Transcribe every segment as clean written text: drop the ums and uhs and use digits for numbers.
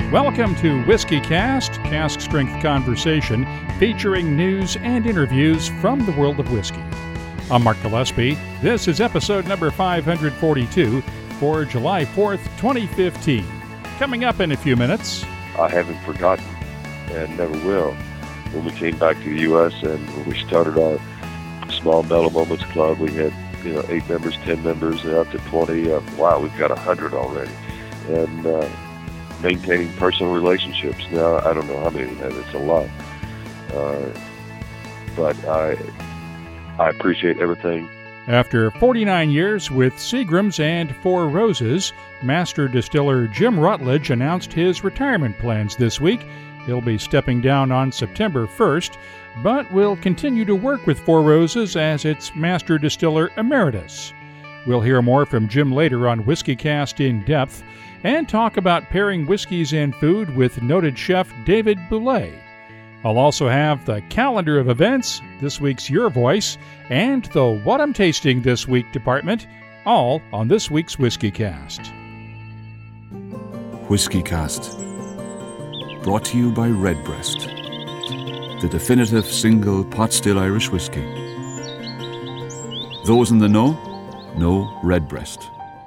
Welcome to Whiskey Cast, cask strength conversation featuring news and interviews from the world of whiskey. I'm Mark Gillespie. This is episode number 542 for July 4th, 2015. Coming up in a few minutes. I haven't forgotten and never will. When we came back to the U.S. and when we started our small Mellow Moments Club, we had 8 members, 10 members, and up to 20. Wow, we've got 100 already. And maintaining personal relationships. Now, I don't know how many we have. It's a lot. But I appreciate everything. After 49 years with Seagram's and Four Roses, master distiller Jim Rutledge announced his retirement plans this week. He'll be stepping down on September 1st, but will continue to work with Four Roses as its master distiller emeritus. We'll hear more from Jim later on Whiskey Cast in Depth and talk about pairing whiskeys and food with noted chef David Bouley. I'll also have the calendar of events, this week's Your Voice, and the What I'm Tasting This Week department, all on this week's Whiskey Cast. Whiskey Cast, brought to you by Redbreast, the definitive single pot still Irish whiskey. Those in the know Redbreast.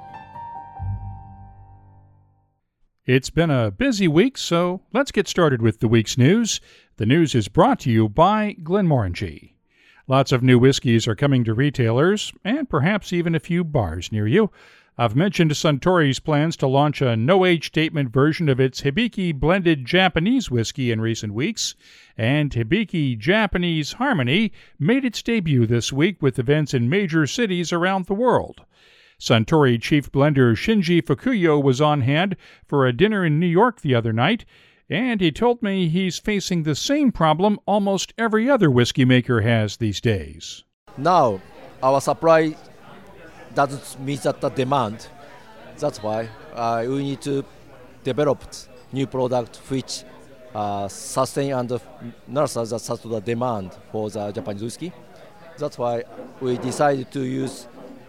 It's been a busy week, so let's get started with the week's news. The news is brought to you by Glenmorangie. Lots of new whiskeys are coming to retailers, and perhaps even a few bars near you. I've mentioned Suntory's plans to launch a no-age statement version of its Hibiki blended Japanese whiskey in recent weeks, and Hibiki Japanese Harmony made its debut this week with events in major cities around the world. Suntory chief blender Shinji Fukuyo was on hand for a dinner in New York the other night, and he told me he's facing the same problem almost every other whiskey maker has these days. Now, our supply doesn't meet that demand. That's why we need to develop new product which sustain and nurture the demand for the Japanese whiskey. That's why we decided to use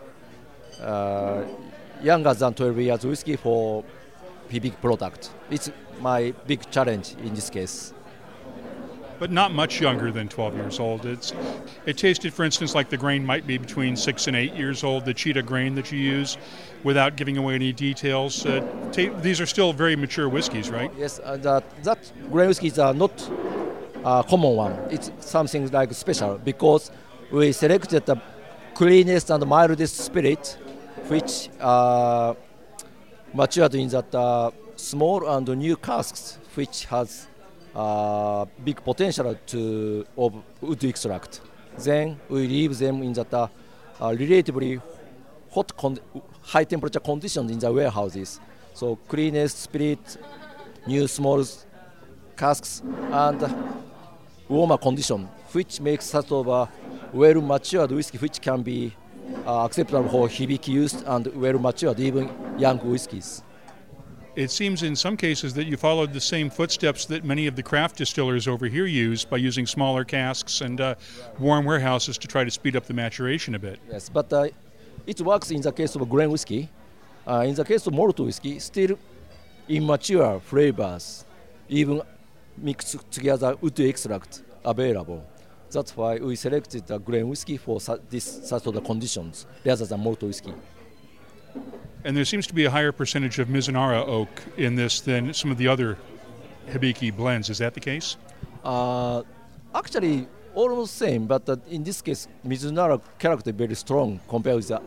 younger than 12 years whiskey for Hibiki product. It's my big challenge in this case. But not much younger than 12 years old. It tasted, for instance, like the grain might be between 6 and 8 years old, the Cheetah grain that you use, without giving away any details. These are still very mature whiskeys, right? Yes, that grain whiskey is not a common one. It's something like special because we selected the cleanest and mildest spirit, which matured in that small and new casks, which has big potential of wood extract. Then we leave them in that relatively hot, high temperature conditions in the warehouses. So cleanest spirit, new small casks, and warmer condition, which makes sort of a well-matured whiskey, which can be acceptable for Hibiki use and well-matured, even young whiskeys. It seems in some cases that you followed the same footsteps that many of the craft distillers over here use by using smaller casks and warm warehouses to try to speed up the maturation a bit. Yes, but it works in the case of grain whiskey. In the case of malt whiskey, still immature flavors, even mixed together wood extract available. That's why we selected the grain whiskey for this sort of conditions rather than malt whiskey. And there seems to be a higher percentage of Mizunara oak in this than some of the other Hibiki blends. Is that the case? Actually, almost same, but in this case, Mizunara character very strong compared with the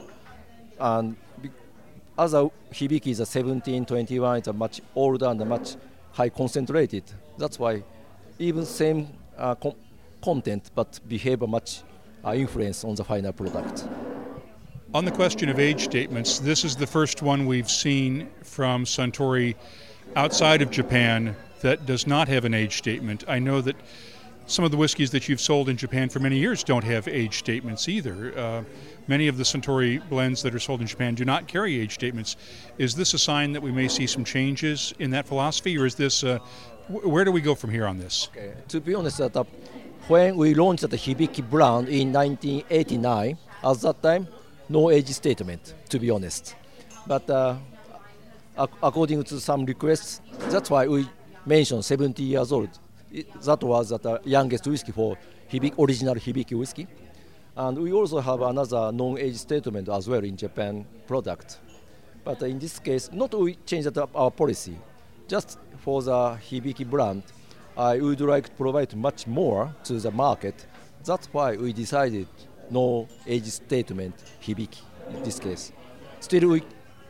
other Hibiki is a 1721. It's a much older and much high concentrated. That's why even same content, but behave much influence on the final product. On the question of age statements, this is the first one we've seen from Suntory outside of Japan that does not have an age statement. I know that some of the whiskeys that you've sold in Japan for many years don't have age statements either. Many of the Suntory blends that are sold in Japan do not carry age statements. Is this a sign that we may see some changes in that philosophy, or is this where do we go from here on this? Okay. To be honest, when we launched the Hibiki brand in 1989, at that time, no age statement, to be honest. But according to some requests, that's why we mentioned 70 years old. That was the youngest whiskey for original Hibiki whiskey. And we also have another non-age statement as well in Japan product. But in this case, not we changed our policy. Just for the Hibiki brand, I would like to provide much more to the market. That's why we decided no age statement Hibiki in this case. Still,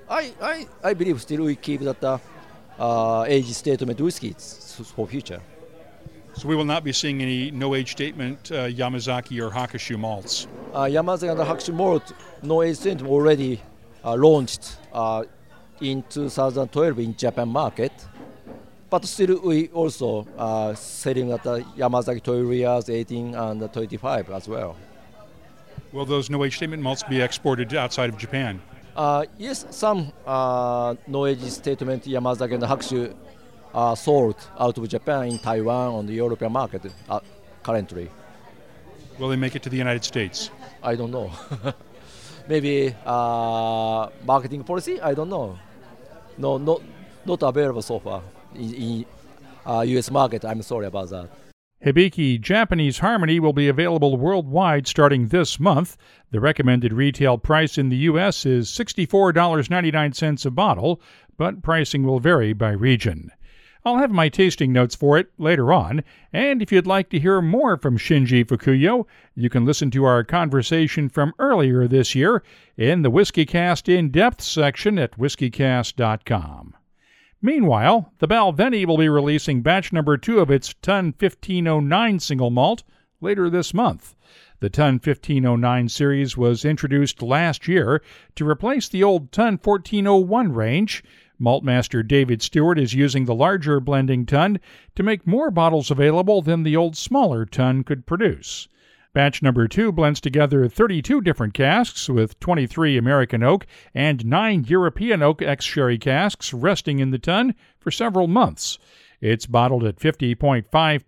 I believe still we keep that age statement whiskey for future. So we will not be seeing any no-age statement Yamazaki or Hakushu malts. Yamazaki and Hakushu malt no age statement already launched in 2012 in Japan market. But still we also selling at Yamazaki 12 years, 18 and 25 as well. Will those no-age statement malts be exported outside of Japan? Yes, some no-age statement Yamazaki and Hakushu are sold out of Japan in Taiwan on the European market currently. Will they make it to the United States? I don't know. Maybe marketing policy? I don't know. No, not available so far in U.S. market. I'm sorry about that. Hibiki Japanese Harmony will be available worldwide starting this month. The recommended retail price in the U.S. is $64.99 a bottle, but pricing will vary by region. I'll have my tasting notes for it later on, and if you'd like to hear more from Shinji Fukuyo, you can listen to our conversation from earlier this year in the WhiskeyCast In-Depth section at whiskycast.com. Meanwhile, the Balvenie will be releasing batch number 2 of its Tun 1509 single malt later this month. The Tun 1509 series was introduced last year to replace the old Tun 1401 range. Maltmaster David Stewart is using the larger blending tun to make more bottles available than the old smaller tun could produce. Batch number 2 blends together 32 different casks with 23 American oak and 9 European oak ex-sherry casks resting in the tun for several months. It's bottled at 50.5%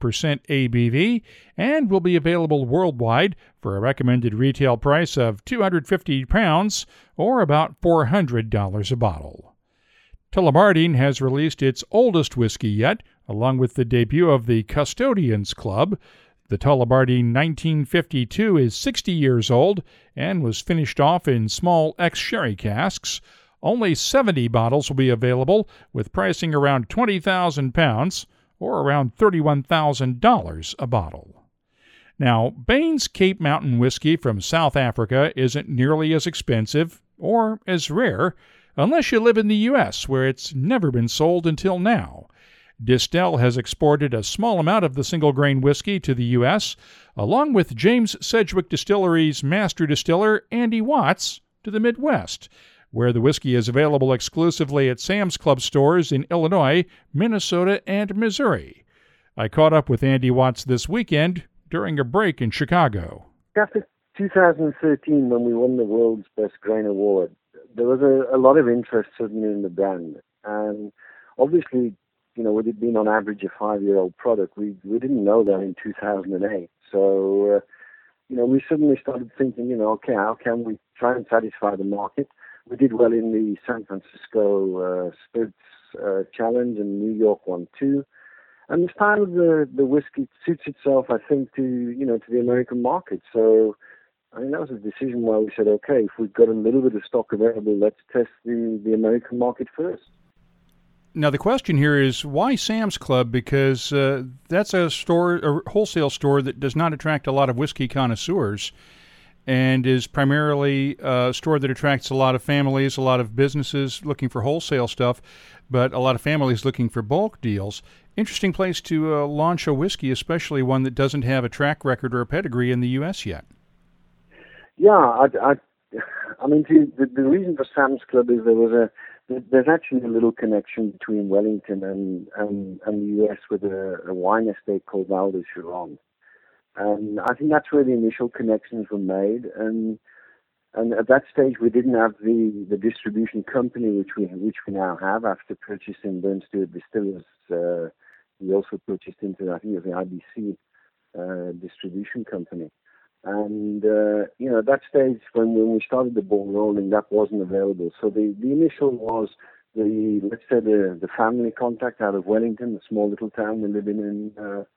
ABV and will be available worldwide for a recommended retail price of £250 or about $400 a bottle. Tullibardine has released its oldest whiskey yet, along with the debut of the Custodians Club. The Tullibardine 1952 is 60 years old and was finished off in small ex-sherry casks. Only 70 bottles will be available, with pricing around £20,000 or around $31,000 a bottle. Now, Bain's Cape Mountain whiskey from South Africa isn't nearly as expensive or as rare, unless you live in the U.S., where it's never been sold until now. Distell has exported a small amount of the single-grain whiskey to the U.S., along with James Sedgwick Distillery's master distiller, Andy Watts, to the Midwest, where the whiskey is available exclusively at Sam's Club stores in Illinois, Minnesota, and Missouri. I caught up with Andy Watts this weekend during a break in Chicago. After 2013, when we won the World's Best Grain Award, there was a lot of interest certainly in the brand. And obviously, with it being on average a 5-year-old product, we didn't know that in 2008. So, we suddenly started thinking, okay, how can we try and satisfy the market? We did well in the San Francisco Spirits Challenge, and New York one too. And the style of the whiskey suits itself, I think, to the American market. So, that was a decision where we said, okay, if we've got a little bit of stock available, let's test the American market first. Now, the question here is, why Sam's Club? Because that's a wholesale store that does not attract a lot of whiskey connoisseurs and is primarily a store that attracts a lot of families, a lot of businesses looking for wholesale stuff, but a lot of families looking for bulk deals. Interesting place to launch a whiskey, especially one that doesn't have a track record or a pedigree in the U.S. yet. Yeah, the reason for Sam's Club is there's actually a little connection between Wellington and the U.S. with a wine estate called Val de Chiron. And I think that's where the initial connections were made. And at that stage, we didn't have the distribution company which we now have after purchasing Burn Stewart Distillers. We also purchased into, I think it was the IBC distribution company. And, at that stage, when we started the ball rolling, that wasn't available. So the initial was let's say the family contact out of Wellington, the small little town we live in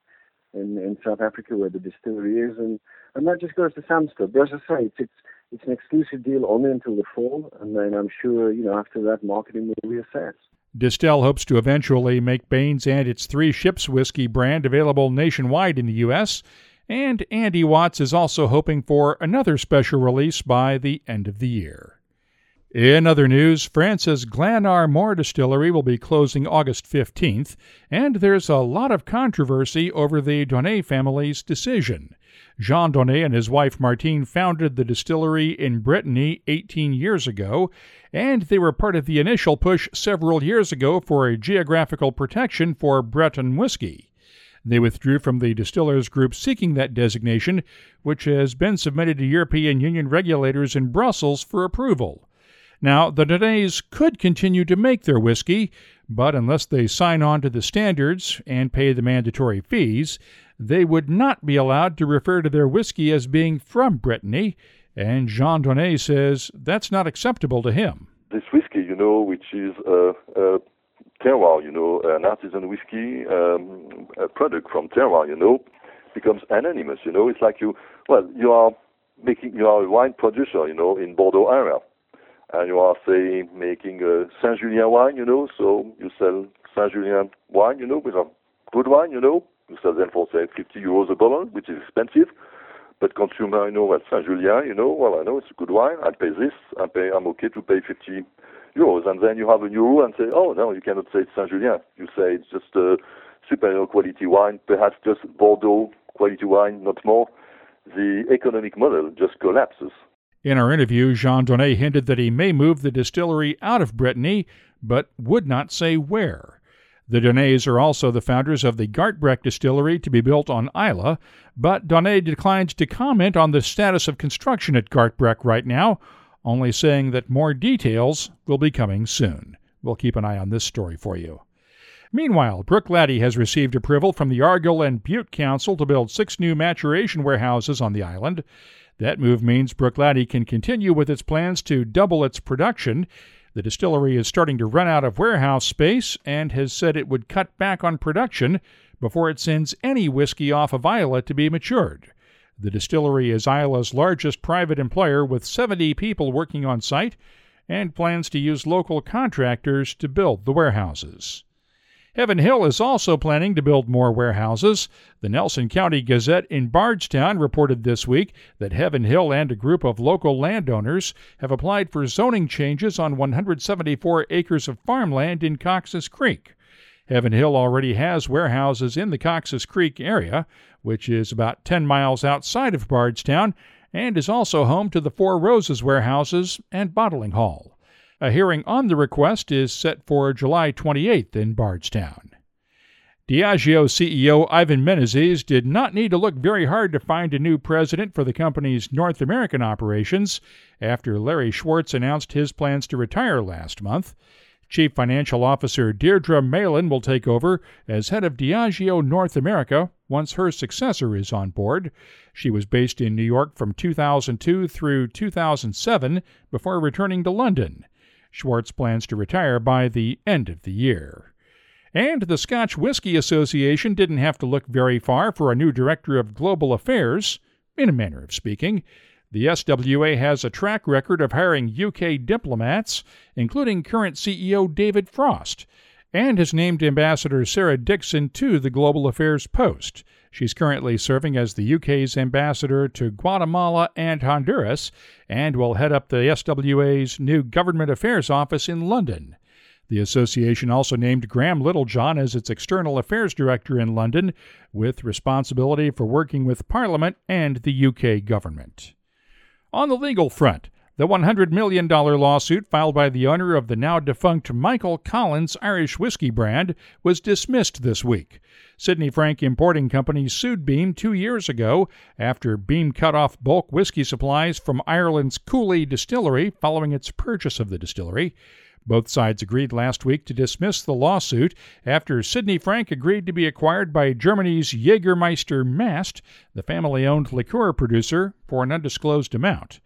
South Africa where the distillery is, and that just goes to Samstra. But as I say, it's an exclusive deal only until the fall, and then I'm sure after that marketing will reassess. Distell hopes to eventually make Baines and its Three Ships whiskey brand available nationwide in the U.S., and Andy Watts is also hoping for another special release by the end of the year. In other news, France's Glenarmore Distillery will be closing August 15th, and there's a lot of controversy over the Donnet family's decision. Jean Donnet and his wife Martine founded the distillery in Brittany 18 years ago, and they were part of the initial push several years ago for a geographical protection for Breton whiskey. They withdrew from the distillers group seeking that designation, which has been submitted to European Union regulators in Brussels for approval. Now, the Donnets could continue to make their whiskey, but unless they sign on to the standards and pay the mandatory fees, they would not be allowed to refer to their whiskey as being from Brittany, and Jean Donnet says that's not acceptable to him. This whiskey, which is a terroir, an artisan whiskey, a product from terroir, becomes anonymous, It's like you are a wine producer, in Bordeaux area. And you are, say, making a Saint-Julien wine, so you sell Saint-Julien wine, with a good wine, you sell them for, say, 50 euros a bottle, which is expensive. But consumer, Saint-Julien, I know it's a good wine, I'll pay this, I'm okay to pay 50 euros. And then you have a new rule and say, oh, no, you cannot say it's Saint-Julien. You say it's just a superior quality wine, perhaps just Bordeaux quality wine, not more. The economic model just collapses. In our interview, Jean Donnet hinted that he may move the distillery out of Brittany, but would not say where. The Donnets are also the founders of the Gartbrecht distillery to be built on Islay, but Donnet declines to comment on the status of construction at Gartbrecht right now, only saying that more details will be coming soon. We'll keep an eye on this story for you. Meanwhile, Bruichladdich has received approval from the Argyll and Bute Council to build 6 new maturation warehouses on the island. That move means Bruichladdich can continue with its plans to double its production. The distillery is starting to run out of warehouse space and has said it would cut back on production before it sends any whiskey off of Islay to be matured. The distillery is Islay's largest private employer with 70 people working on site and plans to use local contractors to build the warehouses. Heaven Hill is also planning to build more warehouses. The Nelson County Gazette in Bardstown reported this week that Heaven Hill and a group of local landowners have applied for zoning changes on 174 acres of farmland in Cox's Creek. Heaven Hill already has warehouses in the Cox's Creek area, which is about 10 miles outside of Bardstown, and is also home to the Four Roses warehouses and bottling hall. A hearing on the request is set for July 28th in Bardstown. Diageo CEO Ivan Menezes did not need to look very hard to find a new president for the company's North American operations after Larry Schwartz announced his plans to retire last month. Chief Financial Officer Deirdre Malin will take over as head of Diageo North America once her successor is on board. She was based in New York from 2002 through 2007 before returning to London. Schwartz plans to retire by the end of the year. And the Scotch Whisky Association didn't have to look very far for a new director of global affairs, in a manner of speaking. The SWA has a track record of hiring UK diplomats, including current CEO David Frost, and has named Ambassador Sarah Dixon to the Global Affairs post. She's currently serving as the UK's ambassador to Guatemala and Honduras, and will head up the SWA's new Government Affairs office in London. The association also named Graham Littlejohn as its External Affairs Director in London, with responsibility for working with Parliament and the UK government. On the legal front, the $100 million lawsuit filed by the owner of the now-defunct Michael Collins Irish whiskey brand was dismissed this week. Sidney Frank Importing Company sued Beam 2 years ago after Beam cut off bulk whiskey supplies from Ireland's Cooley distillery following its purchase of the distillery. Both sides agreed last week to dismiss the lawsuit after Sidney Frank agreed to be acquired by Germany's Jägermeister Mast, the family-owned liqueur producer, for an undisclosed amount.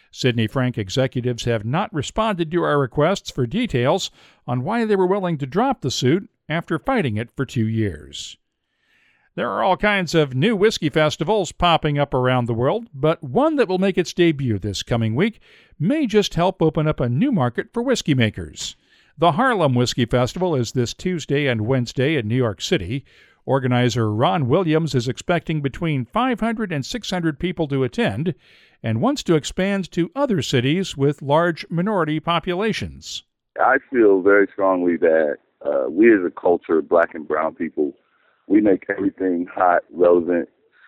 Sidney Frank executives have not responded to our requests for details on why they were willing to drop the suit after fighting it for 2 years. There are all kinds of new whiskey festivals popping up around the world, but one that will make its debut this coming week may just help open up a new market for whiskey makers. The Harlem Whiskey Festival is this Tuesday and Wednesday in New York City. Organizer Ron Williams is expecting between 500 and 600 people to attend and wants to expand to other cities with large minority populations. I feel very strongly that we as a culture, black and brown people, we make everything hot, relevant.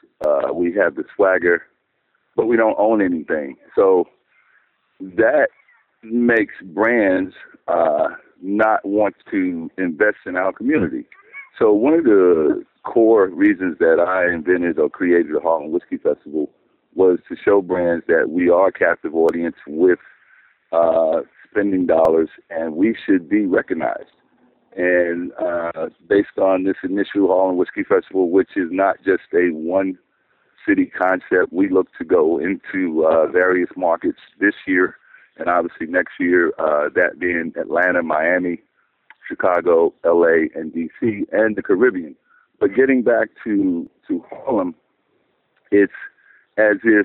We have the swagger, but we don't own anything. So that makes brands not want to invest in our community. So one of the core reasons that I invented or created the Harlem Whiskey Festival was to show brands that we are a captive audience with spending dollars, and we should be recognized. And based on this initial Harlem Whiskey Festival, which is not just a one-city concept, we look to go into various markets this year, and obviously next year, that being Atlanta, Miami, Chicago, L.A., and D.C., and the Caribbean. But getting back to Harlem, it's as if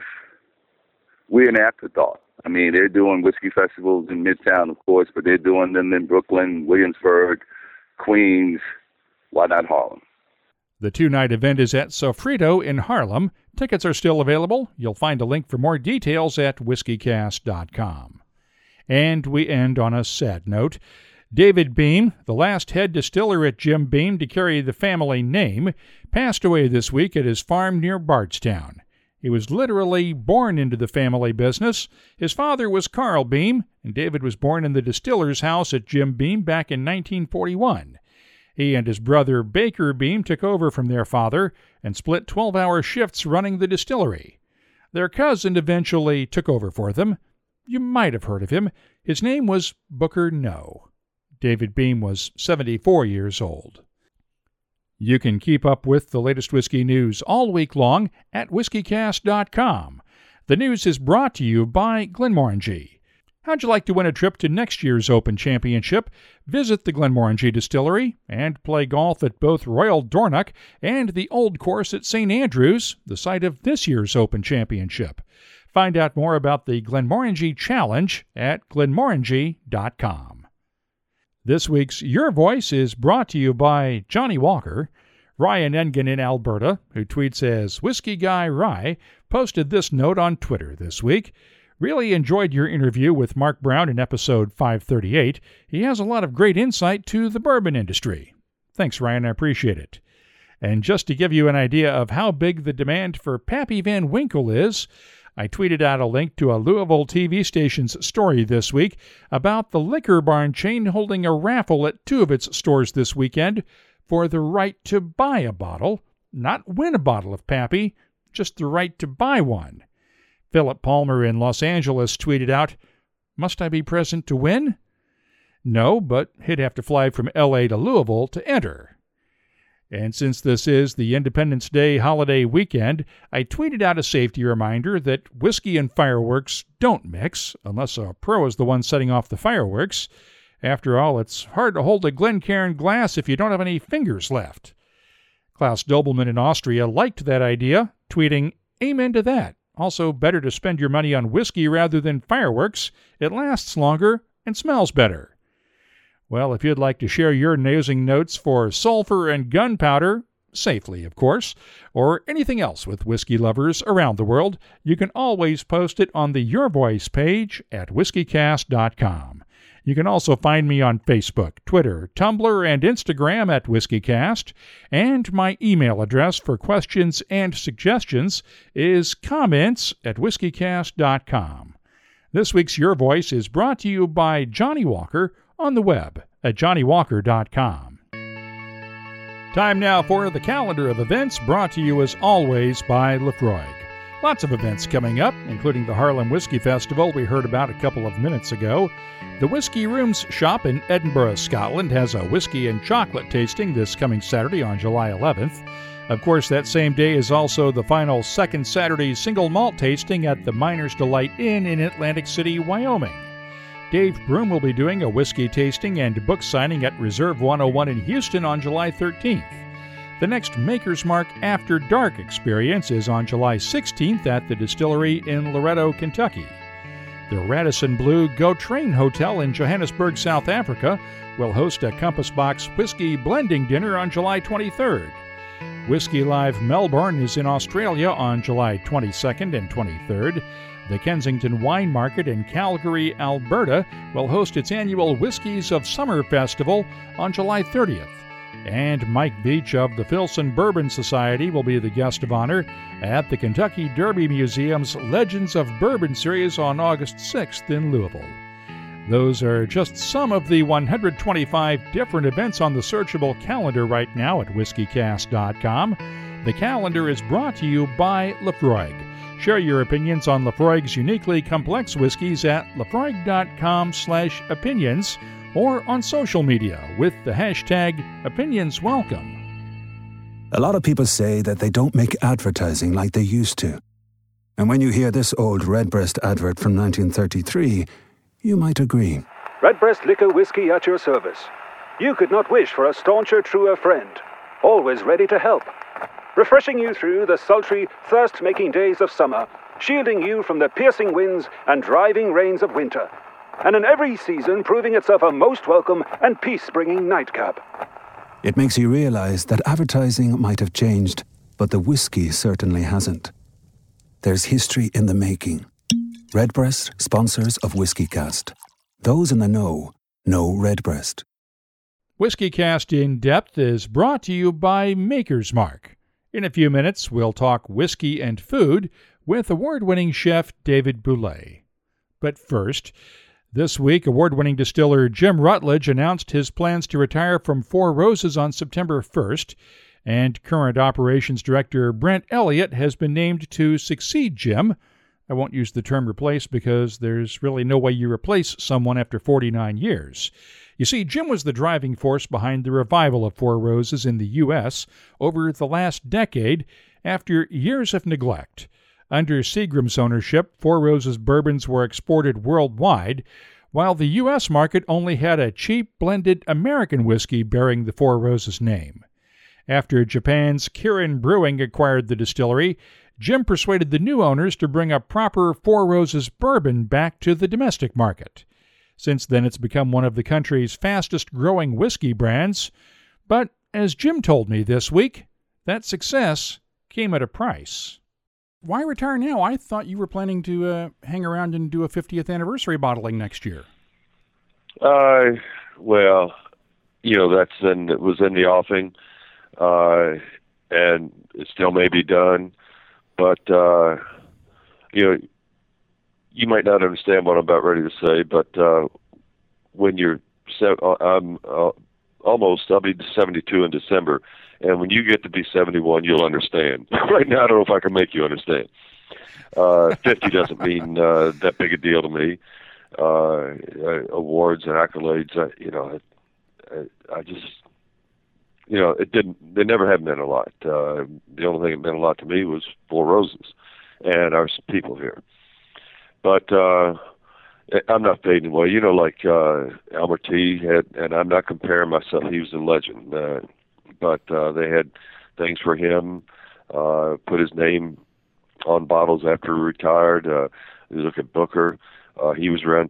we're an afterthought. I mean, they're doing whiskey festivals in Midtown, of course, but they're doing them in Brooklyn, Williamsburg, Queens. Why not Harlem? The 2-night event is at Sofrito in Harlem. Tickets are still available. You'll find a link for more details at whiskycast.com. And we end on a sad note. David Beam, the last head distiller at Jim Beam to carry the family name, passed away this week at his farm near Bardstown. He was literally born into the family business. His father was Carl Beam, and David was born in the distiller's house at Jim Beam back in 1941. He and his brother Baker Beam took over from their father and split 12-hour shifts running the distillery. Their cousin eventually took over for them. You might have heard of him. His name was Booker No. David Beam was 74 years old. You can keep up with the latest whiskey news all week long at whiskycast.com. The news is brought to you by Glenmorangie. How'd you like to win a trip to next year's Open Championship? Visit the Glenmorangie Distillery and play golf at both Royal Dornoch and the Old Course at St. Andrews, the site of this year's Open Championship. Find out more about the Glenmorangie Challenge at glenmorangie.com. This week's Your Voice is brought to you by Johnny Walker. Ryan Engen in Alberta, who tweets as Whiskey Guy Rye, posted this note on Twitter this week. Really enjoyed your interview with Mark Brown in episode 538. He has a lot of great insight to the bourbon industry. Thanks, Ryan. I appreciate it. And just to give you an idea of how big the demand for Pappy Van Winkle is, I tweeted out a link to a Louisville TV station's story this week about the Liquor Barn chain holding a raffle at 2 of its stores this weekend for the right to buy a bottle, not win a bottle of Pappy, just the right to buy one. Philip Palmer in Los Angeles tweeted out, "Must I be present to win?" No, but he'd have to fly from L.A. to Louisville to enter. And since this is the Independence Day holiday weekend, I tweeted out a safety reminder that whiskey and fireworks don't mix, unless a pro is the one setting off the fireworks. After all, it's hard to hold a Glencairn glass if you don't have any fingers left. Klaus Dobelman in Austria liked that idea, tweeting, "Amen to that. Also, better to spend your money on whiskey rather than fireworks. It lasts longer and smells better." Well, if you'd like to share your nosing notes for sulfur and gunpowder, safely, of course, or anything else with whiskey lovers around the world, you can always post it on the Your Voice page at whiskycast.com. You can also find me on Facebook, Twitter, Tumblr, and Instagram at WhiskeyCast, and my email address for questions and suggestions is comments@whiskycast.com. This week's Your Voice is brought to you by Johnny Walker on the web at johnnyWalker.com. Time now for the calendar of events, brought to you as always by Lefroy. Lots of events coming up, including the Harlem Whiskey Festival we heard about a couple of minutes ago. The Whiskey Rooms shop in Edinburgh, Scotland has a whiskey and chocolate tasting this coming Saturday on July 11th. Of course, that same day is also the final second Saturday single malt tasting at the Miners Delight Inn in Atlantic City, Wyoming. Dave Broom will be doing a whiskey tasting and book signing at Reserve 101 in Houston on July 13th. The next Maker's Mark After Dark experience is on July 16th at the distillery in Loretto, Kentucky. The Radisson Blu Go Train Hotel in Johannesburg, South Africa will host a Compass Box whiskey blending dinner on July 23rd. Whiskey Live Melbourne is in Australia on July 22nd and 23rd. The Kensington Wine Market in Calgary, Alberta will host its annual Whiskies of Summer Festival on July 30th. And Mike Beach of the Filson Bourbon Society will be the guest of honor at the Kentucky Derby Museum's Legends of Bourbon series on August 6th in Louisville. Those are just some of the 125 different events on the searchable calendar right now at whiskycast.com. The calendar is brought to you by Laphroaig. Share your opinions on Laphroaig's uniquely complex whiskeys at laphroaig.com/opinions or on social media with the hashtag OpinionsWelcome. A lot of people say that they don't make advertising like they used to. And when you hear this old Redbreast advert from 1933, you might agree. Redbreast Liquor Whiskey at your service. You could not wish for a stauncher, truer friend. Always ready to help. Refreshing you through the sultry, thirst-making days of summer, shielding you from the piercing winds and driving rains of winter. And in every season proving itself a most welcome and peace-bringing nightcap. It makes you realize that advertising might have changed, but the whiskey certainly hasn't. There's history in the making. Redbreast, sponsors of WhiskeyCast. Those in the know Redbreast. WhiskeyCast In Depth is brought to you by Maker's Mark. In a few minutes, we'll talk whiskey and food with award-winning chef David Bouley. But first, this week, award-winning distiller Jim Rutledge announced his plans to retire from Four Roses on September 1st, and current operations director Brent Elliott has been named to succeed Jim. I won't use the term replace because there's really no way you replace someone after 49 years. You see, Jim was the driving force behind the revival of Four Roses in the U.S. over the last decade after years of neglect. Under Seagram's ownership, Four Roses bourbons were exported worldwide, while the U.S. market only had a cheap blended American whiskey bearing the Four Roses name. After Japan's Kirin Brewing acquired the distillery, Jim persuaded the new owners to bring a proper Four Roses bourbon back to the domestic market. Since then, it's become one of the country's fastest-growing whiskey brands. But, as Jim told me this week, that success came at a price. Why retire now? I thought you were planning to hang around and do a 50th anniversary bottling next year. Well, it was in the offing, and it still may be done. But, you might not understand what I'm about ready to say, but when you're, I'll be 72 in December, and when you get to be 71, you'll understand. Right now, I don't know if I can make you understand. 50 doesn't mean that big a deal to me. Awards and accolades, I just, it didn't. They never have meant a lot. The only thing that meant a lot to me was Four Roses and our people here. But I'm not fading away. Like Elmer T. had, and I'm not comparing myself. He was a legend. But they had things for him. Put his name on bottles after he retired. You look at Booker. He was around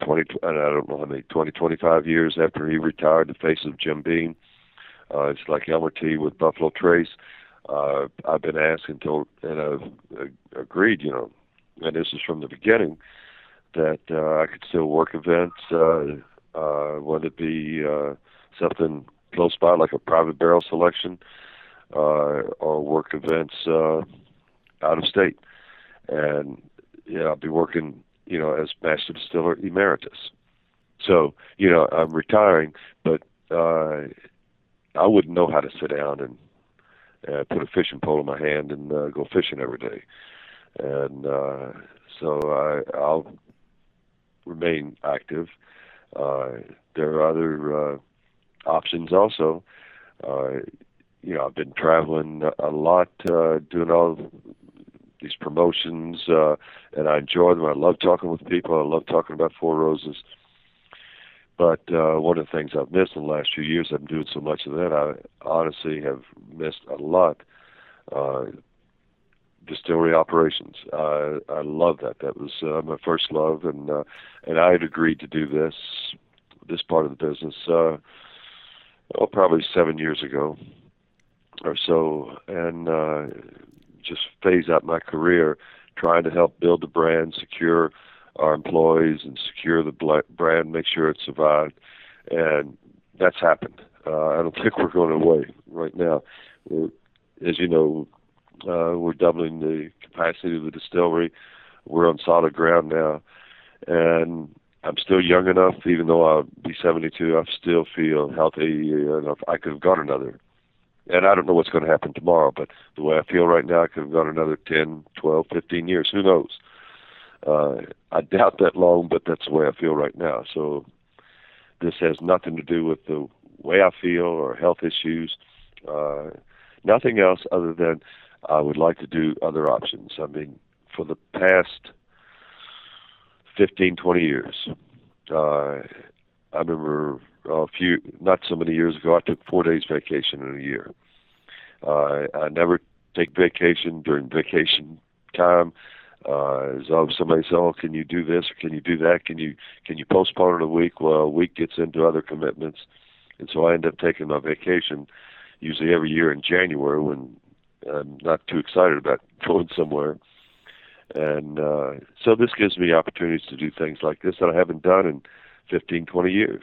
25 years after he retired. The face of Jim Beam. It's like Elmer T. with Buffalo Trace. I've been asked and told, and I've agreed, and this is from the beginning, that I could still work events, whether it be something close by like a private barrel selection, or work events out of state. And I'll be working, as Master Distiller Emeritus. So, I'm retiring, but I wouldn't know how to sit down and put a fishing pole in my hand and go fishing every day. And so I'll remain active. There are other options also. I've been traveling a lot, doing all these promotions, and I enjoy them. I love talking with people. I love talking about Four Roses. But one of the things I've missed in the last few years, I'm doing so much of that, I honestly have missed a lot. Distillery operations. I love that. That was my first love, and I had agreed to do this part of the business, probably 7 years ago or so, and just phase out my career trying to help build the brand, secure our employees, and secure the brand, make sure it survived, and that's happened. I don't think we're going away right now. As you know, we're doubling the capacity of the distillery. We're on solid ground now, and I'm still young enough, even though I'll be 72, I still feel healthy enough. I could have gone another, and I don't know what's going to happen tomorrow, but the way I feel right now, I could have gone another 10, 12, 15 years. Who knows? I doubt that long, but that's the way I feel right now. So this has nothing to do with the way I feel or health issues. Nothing else other than I would like to do other options. I mean, for the past 15, 20 years, I remember not so many years ago, I took 4 days vacation in a year. I never take vacation during vacation time. As always somebody says, "Oh, can you do this or can you do that? Can you postpone it a week?" Well, a week gets into other commitments, and so I end up taking my vacation usually every year in January when I'm not too excited about going somewhere. And so this gives me opportunities to do things like this that I haven't done in 15, 20 years,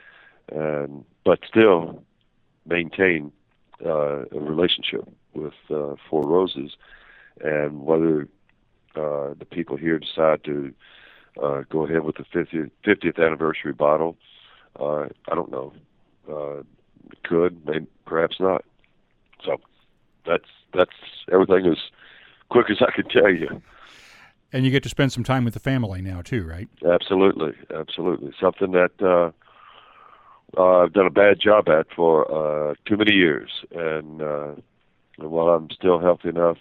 but still maintain a relationship with Four Roses. And whether the people here decide to go ahead with the 50th anniversary bottle, I don't know. Could, maybe, perhaps not. So that's everything as quick as I can tell you. And you get to spend some time with the family now too, right? Absolutely. Something that I've done a bad job at for too many years. And while I'm still healthy enough,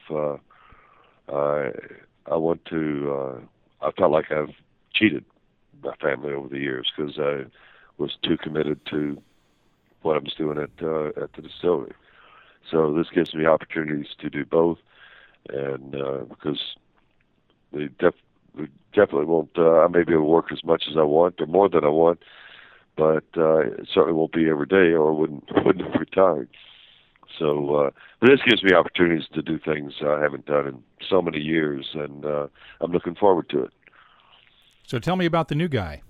I want to. I felt like I've cheated my family over the years because I was too committed to what I was doing at the distillery. So this gives me opportunities to do both, and because they definitely won't. I may be able to work as much as I want or more than I want, but it certainly won't be every day, or wouldn't have retired. So this gives me opportunities to do things I haven't done in so many years, and I'm looking forward to it. So tell me about the new guy.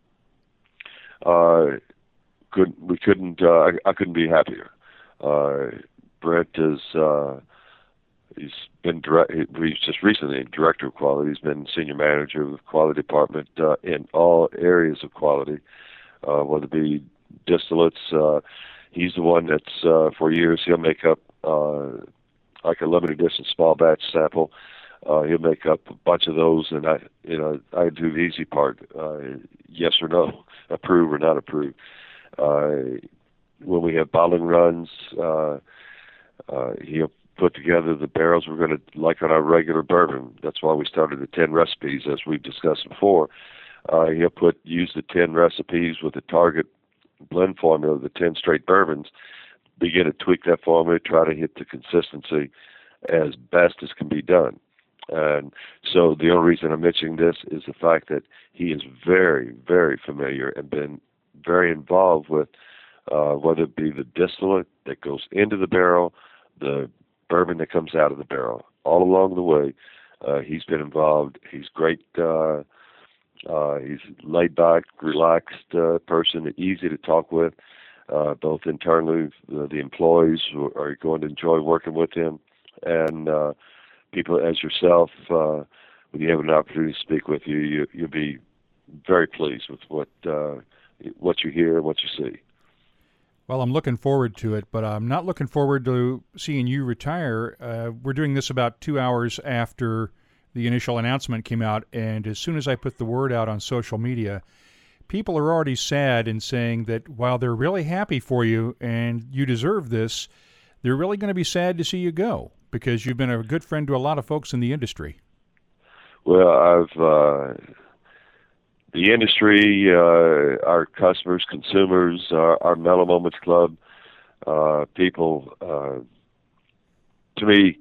I couldn't be happier. Brent is he's just recently director of quality. He's been senior manager of the quality department in all areas of quality, whether it be distillates. He's the one that's for years he'll make up like a limited edition small batch sample. He'll make up a bunch of those, and I do the easy part: yes or no, approve or not approve. When we have bottling runs, he'll put together the barrels we're going to like on our regular bourbon. That's why we started the 10 recipes, as we've discussed before. He'll use the 10 recipes with the target blend formula of the 10 straight bourbons, begin to tweak that formula, try to hit the consistency as best as can be done. And so the only reason I'm mentioning this is the fact that he is very, very familiar and been very involved with whether it be the distillate that goes into the barrel, the bourbon that comes out of the barrel. All along the way, he's been involved. He's great. He's laid back, relaxed person, easy to talk with, both internally, the employees are going to enjoy working with him, and people as yourself, when you have an opportunity to speak with you, you'll be very pleased with what you hear and what you see. Well, I'm looking forward to it, but I'm not looking forward to seeing you retire. We're doing this about 2 hours after the initial announcement came out, and as soon as I put the word out on social media, people are already sad and saying that while they're really happy for you and you deserve this, they're really going to be sad to see you go because you've been a good friend to a lot of folks in the industry. Well, the industry, our customers, consumers, our Mellow Moments Club, people, to me,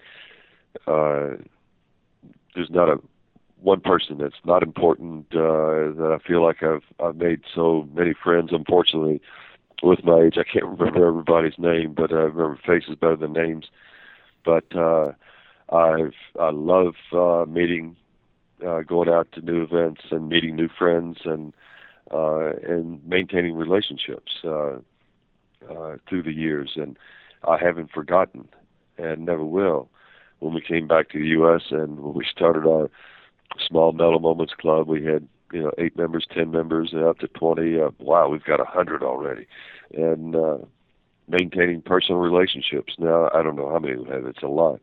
there's not one person that's not important, that I feel like I've made so many friends, unfortunately, with my age. I can't remember everybody's name, but I remember faces better than names. But I love meeting, going out to new events and meeting new friends and maintaining relationships through the years. And I haven't forgotten and never will. When we came back to the U.S. and when we started our small Mellow Moments Club, we had 8 members, 10 members, and up to 20. Wow, we've got 100 already. And maintaining personal relationships. Now, I don't know how many we have. It's a lot.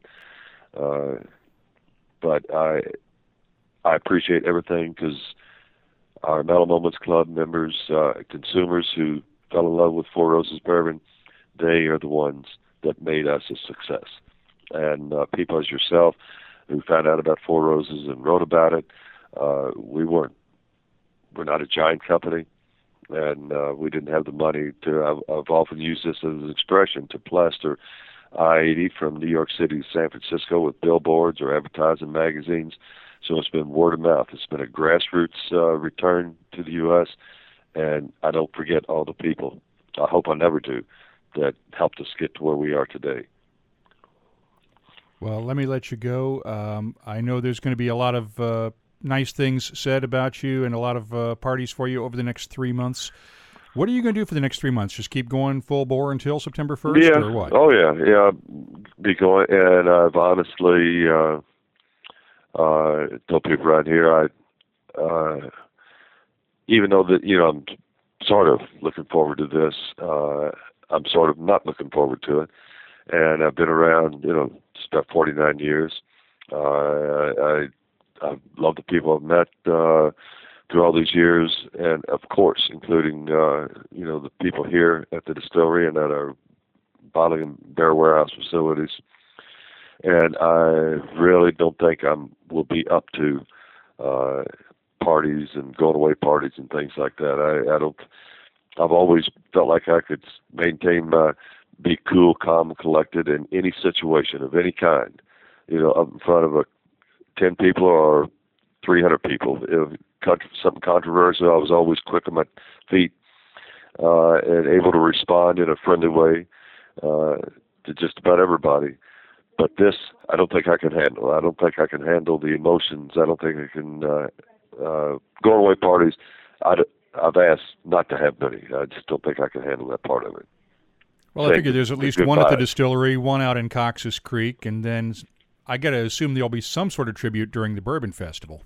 But I appreciate everything because our Mellow Moments Club members, consumers who fell in love with Four Roses Bourbon, they are the ones that made us a success. And people as yourself who found out about Four Roses and wrote about it, we're not a giant company, and we didn't have the money to. I've often used this as an expression to plaster I-80 from New York City to San Francisco with billboards or advertising magazines. So it's been word of mouth. It's been a grassroots return to the U.S., and I don't forget all the people. I hope I never do, that helped us get to where we are today. Well, let me let you go. I know there's going to be a lot of nice things said about you and a lot of parties for you over the next 3 months. What are you going to do for the next 3 months? Just keep going full bore until September 1st, or what? Oh, yeah. Be going, and I've honestly told people around here, even though that, I'm sort of looking forward to this, I'm sort of not looking forward to it. And I've been around, just about 49 years. I love the people I've met through all these years, and of course, including the people here at the distillery and at our bottling and barrel warehouse facilities. And I really don't think will be up to parties and going away parties and things like that. I don't. I've always felt like I could maintain be cool, calm, and collected in any situation of any kind. Up in front of 10 people or 300 people. If something controversial, I was always quick on my feet and able to respond in a friendly way to just about everybody. But this, I don't think I can handle. I don't think I can handle the emotions. I don't think I can going away parties. I've asked not to have many. I just don't think I can handle that part of it. Well, I figure there's at least one at the distillery, one out in Cox's Creek, and then I got to assume there'll be some sort of tribute during the Bourbon Festival.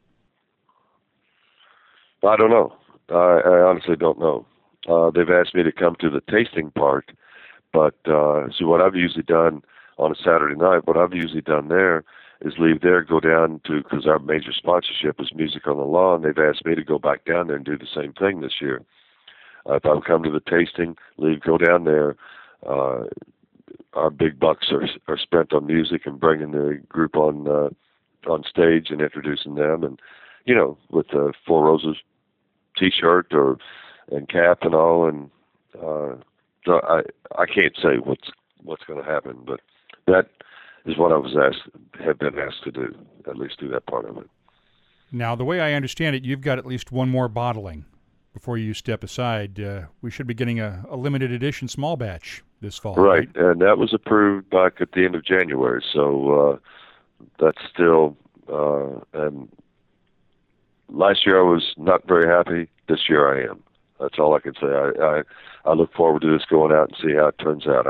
I don't know. I honestly don't know. They've asked me to come to the tasting part, but so what I've usually done on a Saturday night, what I've usually done there is leave there, go down to, because our major sponsorship is Music on the Lawn. They've asked me to go back down there and do the same thing this year. If I would come to the tasting, go down there. Our big bucks are spent on music and bringing the group on stage and introducing them, and with the Four Roses T-shirt and cap and all, and so I can't say what's going to happen, but that is what have been asked to do, at least do that part of it. Now, the way I understand it, you've got at least one more bottling before you step aside. We should be getting a limited edition small batch this fall. Right, and that was approved back at the end of January, so that's still, and last year I was not very happy. This year I am. That's all I can say. I look forward to this going out and see how it turns out.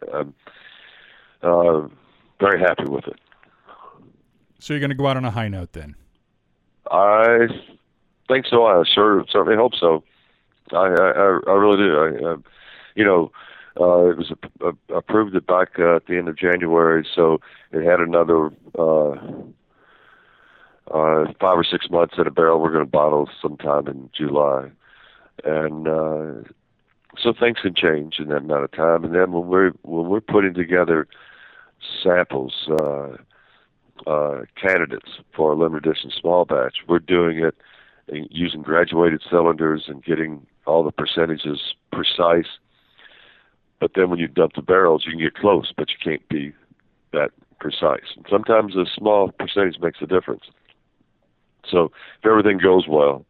I'm very happy with it. So you're going to go out on a high note then? I think so. I certainly hope so. I really do. It was approved it back at the end of January, so it had another 5 or 6 months in a barrel. We're going to bottle sometime in July, and So things can change in that amount of time. And then when we're putting together samples, candidates for a limited edition small batch, we're doing it using graduated cylinders and getting all the percentages precise. But then when you dump the barrels, you can get close, but you can't be that precise. And sometimes a small percentage makes a difference. So if everything goes well,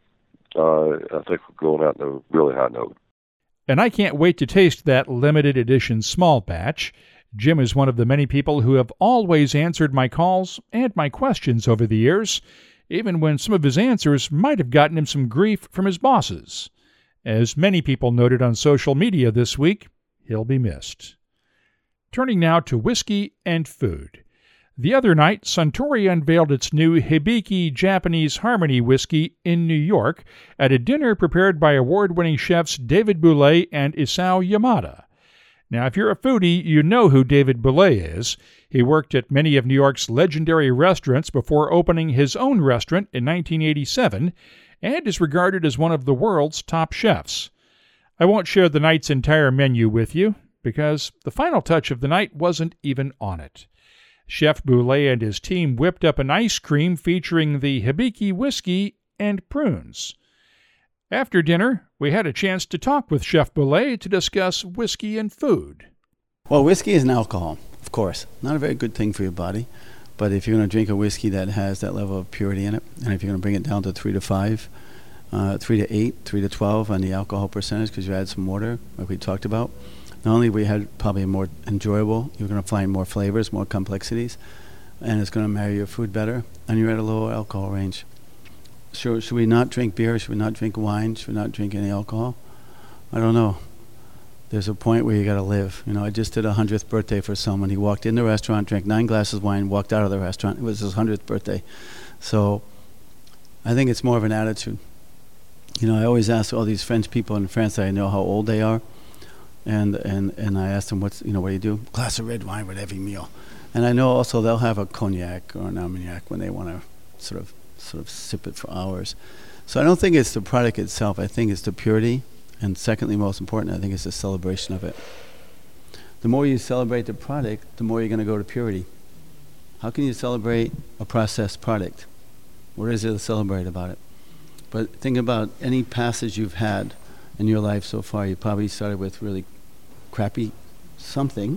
I think we're going out on a really high note. And I can't wait to taste that limited edition small batch. Jim is one of the many people who have always answered my calls and my questions over the years, even when some of his answers might have gotten him some grief from his bosses. As many people noted on social media this week, he'll be missed. Turning now to whiskey and food. The other night, Suntory unveiled its new Hibiki Japanese Harmony whiskey in New York at a dinner prepared by award-winning chefs David Bouley and Isao Yamada. Now, if you're a foodie, you know who David Bouley is. He worked at many of New York's legendary restaurants before opening his own restaurant in 1987 and is regarded as one of the world's top chefs. I won't share the night's entire menu with you because the final touch of the night wasn't even on it. Chef Bouley and his team whipped up an ice cream featuring the Hibiki whiskey and prunes. After dinner, we had a chance to talk with Chef Bouley to discuss whiskey and food. Well, whiskey is an alcohol, of course. Not a very good thing for your body, but if you're going to drink a whiskey that has that level of purity in it, and if you're going to bring it down to 3 to 5, 3 to 8, 3 to 12 on the alcohol percentage because you add some water, like we talked about, not only we had probably a more enjoyable, you're going to find more flavors, more complexities, and it's going to marry your food better, and you're at a lower alcohol range. Should we not drink beer? Should we not drink wine? Should we not drink any alcohol? I don't know. There's a point where you got to live. You know, I just did a 100th birthday for someone. He walked in the restaurant, drank 9 glasses of wine, walked out of the restaurant. It was his 100th birthday. So I think it's more of an attitude. You know, I always ask all these French people in France that I know how old they are. And I asked them, what do you do? Glass of red wine with every meal. And I know also they'll have a cognac or an armagnac when they want to sort of sip it for hours. So I don't think it's the product itself. I think it's the purity. And secondly, most important, I think it's the celebration of it. The more you celebrate the product, the more you're going to go to purity. How can you celebrate a processed product? What is there to celebrate about it? But think about any passage you've had in your life so far. You probably started with really crappy something,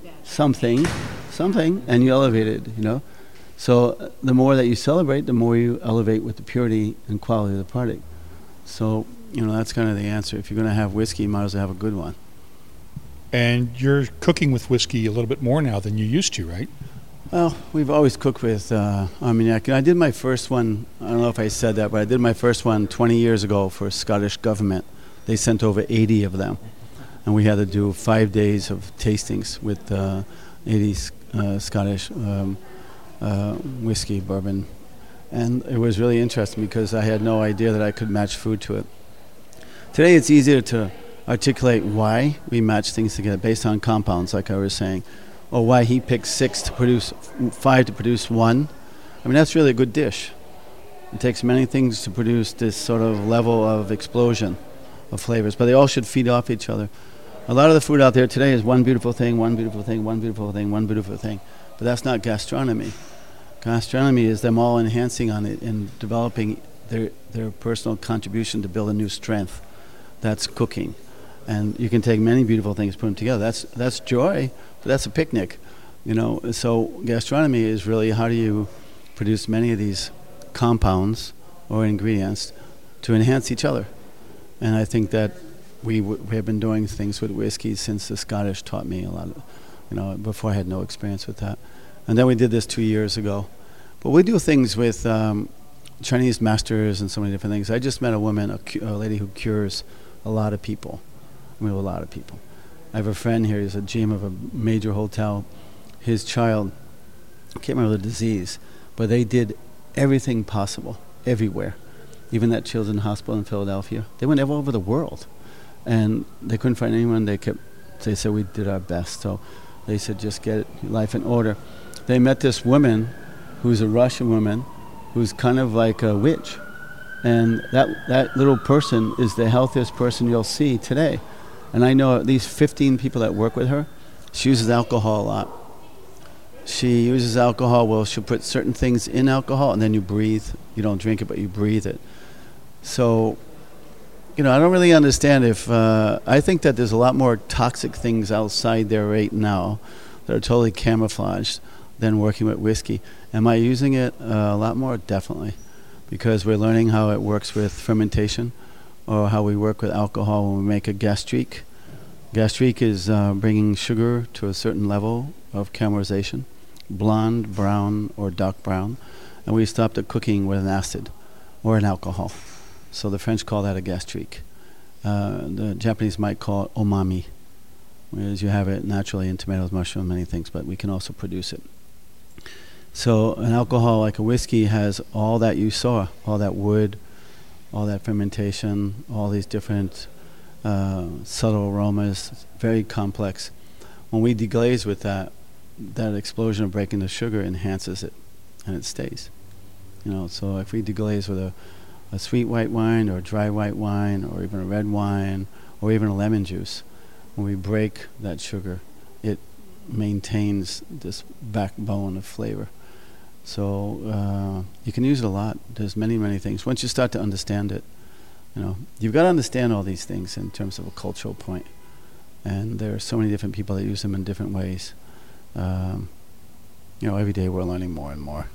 and you elevated, you know. So the more that you celebrate, the more you elevate with the purity and quality of the product. So, you know, that's kind of the answer. If you're going to have whiskey, you might as well have a good one. And you're cooking with whiskey a little bit more now than you used to, right? Well, we've always cooked with armagnac. And I did my first one, I don't know if I said that, but I did my first one 20 years ago for Scottish government. They sent over 80 of them. And we had to do 5 days of tastings with 80 Scottish whiskey, bourbon. And it was really interesting because I had no idea that I could match food to it. Today it's easier to articulate why we match things together based on compounds, like I was saying, or why he picked 6 to produce 5 to produce 1. I mean, that's really a good dish. It takes many things to produce this sort of level of explosion of flavors, but they all should feed off each other. A lot of the food out there today is one beautiful thing, one beautiful thing, one beautiful thing, one beautiful thing. But that's not gastronomy. Gastronomy is them all enhancing on it and developing their personal contribution to build a new strength. That's cooking. And you can take many beautiful things, put them together. That's joy, but that's a picnic, you know. So gastronomy is really how do you produce many of these compounds or ingredients to enhance each other. And I think that we have been doing things with whiskey since the Scottish taught me a lot of, you know, before I had no experience with that. And then we did this 2 years ago. But we do things with Chinese masters and so many different things. I just met a woman, a lady who cures a lot of people. I mean, a lot of people. I have a friend here, he's a GM of a major hotel. His child, I can't remember the disease, but they did everything possible, everywhere. Even that children's hospital in Philadelphia. They went all over the world. And they couldn't find anyone. They said we did our best. So they said just get life in order. They met this woman who's a Russian woman who's kind of like a witch. And that little person is the healthiest person you'll see today. And I know at least 15 people that work with her. She uses alcohol a lot. She uses alcohol, well, she'll put certain things in alcohol, and then you breathe. You don't drink it, but you breathe it. So, I don't really understand if, I think that there's a lot more toxic things outside there right now that are totally camouflaged than working with whiskey. Am I using it a lot more? Definitely. Because we're learning how it works with fermentation, or how we work with alcohol when we make a gastrique. Gastrique is bringing sugar to a certain level of caramelization, blonde, brown, or dark brown, and we stop the cooking with an acid or an alcohol. So the French call that a gastrique. The Japanese might call it umami, whereas you have it naturally in tomatoes, mushrooms, many things, but we can also produce it. So an alcohol like a whiskey has all that you saw, all that wood, all that fermentation, all these different subtle aromas. It's very complex. When we deglaze with that explosion of breaking the sugar enhances it, and it stays. So if we deglaze with a sweet white wine, or a dry white wine, or even a red wine, or even a lemon juice, when we break that sugar, it maintains this backbone of flavor. So you can use it a lot. There's many, many things. Once you start to understand it, you've got to understand all these things in terms of a cultural point. And there are so many different people that use them in different ways. Every day we're learning more and more.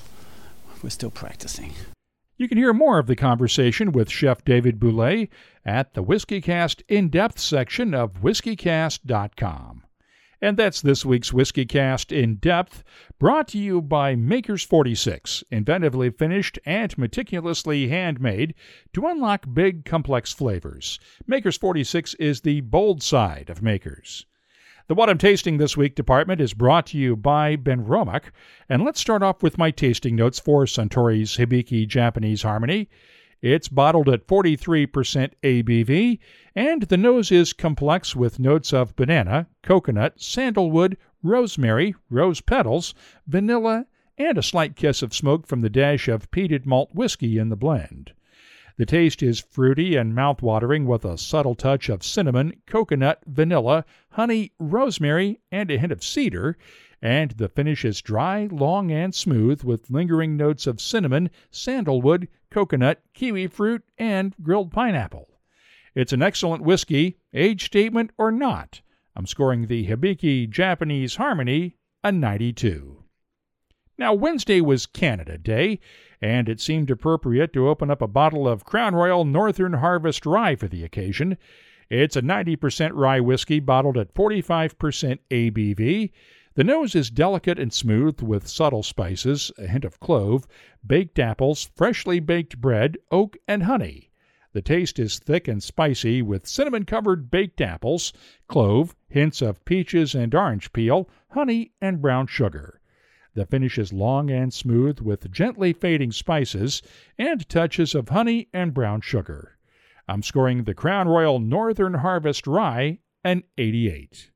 We're still practicing. You can hear more of the conversation with Chef David Bouley at the WhiskyCast In-Depth section of whiskycast.com. And that's this week's WhiskyCast In Depth, brought to you by Makers 46, inventively finished and meticulously handmade to unlock big, complex flavors. Makers 46 is the bold side of Makers. The What I'm Tasting This Week department is brought to you by Benromach, and let's start off with my tasting notes for Suntory's Hibiki Japanese Harmony. It's bottled at 43% ABV, and the nose is complex with notes of banana, coconut, sandalwood, rosemary, rose petals, vanilla, and a slight kiss of smoke from the dash of peated malt whiskey in the blend. The taste is fruity and mouth-watering with a subtle touch of cinnamon, coconut, vanilla, honey, rosemary, and a hint of cedar, and the finish is dry, long, and smooth with lingering notes of cinnamon, sandalwood, coconut, kiwi fruit, and grilled pineapple. It's an excellent whiskey, age statement or not. I'm scoring the Hibiki Japanese Harmony a 92. Now, Wednesday was Canada Day, and it seemed appropriate to open up a bottle of Crown Royal Northern Harvest Rye for the occasion. It's a 90% rye whiskey bottled at 45% ABV. The nose is delicate and smooth with subtle spices, a hint of clove, baked apples, freshly baked bread, oak, and honey. The taste is thick and spicy with cinnamon-covered baked apples, clove, hints of peaches and orange peel, honey, and brown sugar. The finish is long and smooth with gently fading spices and touches of honey and brown sugar. I'm scoring the Crown Royal Northern Harvest Rye an 88.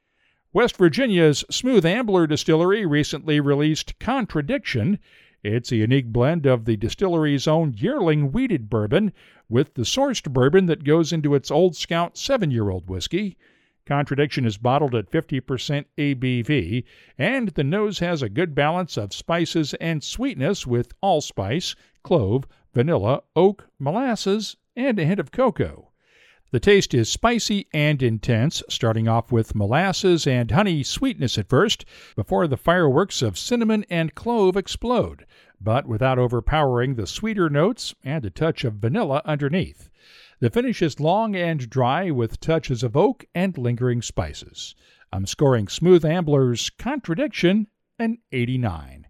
West Virginia's Smooth Ambler Distillery recently released Contradiction. It's a unique blend of the distillery's own yearling wheated bourbon with the sourced bourbon that goes into its Old Scout 7-year-old whiskey. Contradiction is bottled at 50% ABV, and the nose has a good balance of spices and sweetness with allspice, clove, vanilla, oak, molasses, and a hint of cocoa. The taste is spicy and intense, starting off with molasses and honey sweetness at first, before the fireworks of cinnamon and clove explode, but without overpowering the sweeter notes and a touch of vanilla underneath. The finish is long and dry with touches of oak and lingering spices. I'm scoring Smooth Ambler's Contradiction an 89.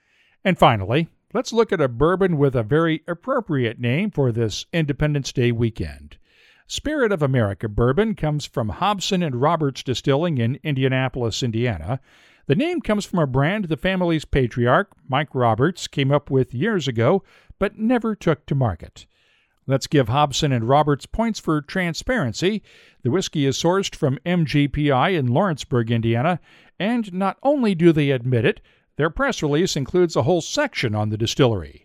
And finally, let's look at a bourbon with a very appropriate name for this Independence Day weekend. Spirit of America bourbon comes from Hobson and Roberts Distilling in Indianapolis, Indiana. The name comes from a brand the family's patriarch, Mike Roberts, came up with years ago, but never took to market. Let's give Hobson and Roberts points for transparency. The whiskey is sourced from MGPI in Lawrenceburg, Indiana, and not only do they admit it, their press release includes a whole section on the distillery.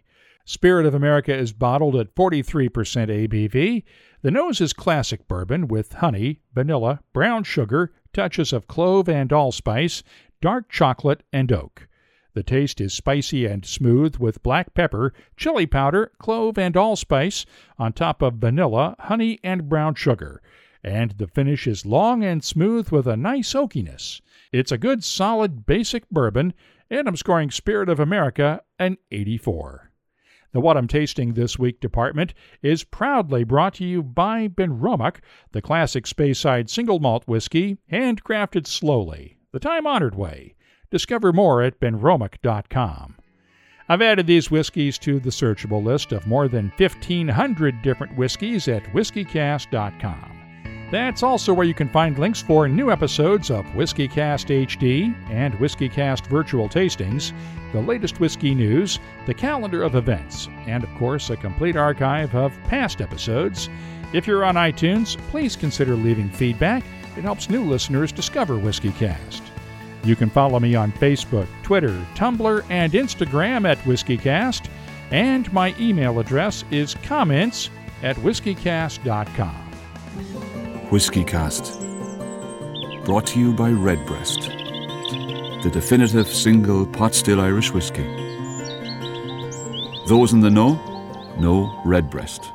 Spirit of America is bottled at 43% ABV. The nose is classic bourbon with honey, vanilla, brown sugar, touches of clove and allspice, dark chocolate, and oak. The taste is spicy and smooth with black pepper, chili powder, clove, and allspice on top of vanilla, honey, and brown sugar. And the finish is long and smooth with a nice oakiness. It's a good, solid, basic bourbon, and I'm scoring Spirit of America an 84. The What I'm Tasting This Week department is proudly brought to you by Benromach, the classic Speyside single malt whiskey, handcrafted slowly, the time-honored way. Discover more at benromach.com. I've added these whiskeys to the searchable list of more than 1,500 different whiskeys at whiskycast.com. That's also where you can find links for new episodes of WhiskyCast HD and WhiskyCast virtual tastings, the latest whiskey news, the calendar of events, and, of course, a complete archive of past episodes. If you're on iTunes, please consider leaving feedback. It helps new listeners discover WhiskyCast. You can follow me on Facebook, Twitter, Tumblr, and Instagram at WhiskyCast, and my email address is comments@whiskycast.com. WhiskyCast. Brought to you by Redbreast, the definitive single pot still Irish whiskey. Those in the know Redbreast.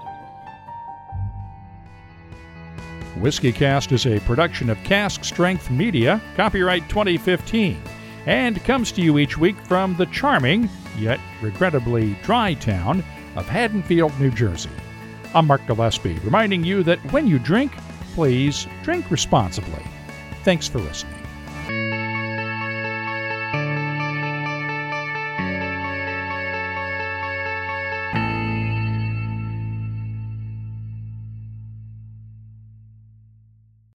WhiskyCast is a production of Cask Strength Media, copyright 2015, and comes to you each week from the charming, yet regrettably dry town of Haddonfield, New Jersey. I'm Mark Gillespie, reminding you that when you drink, please drink responsibly. Thanks for listening.